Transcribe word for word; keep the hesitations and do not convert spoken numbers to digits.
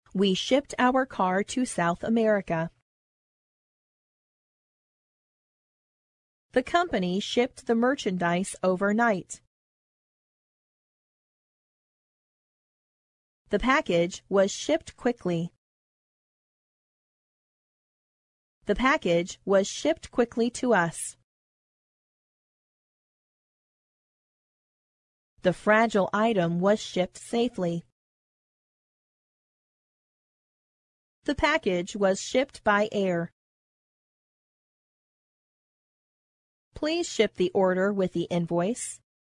We shipped our car to South America. The company shipped the merchandise overnight. The package was shipped quickly. The package was shipped quickly to us. The fragile item was shipped safely. The package was shipped by air. Please ship the order with the invoice.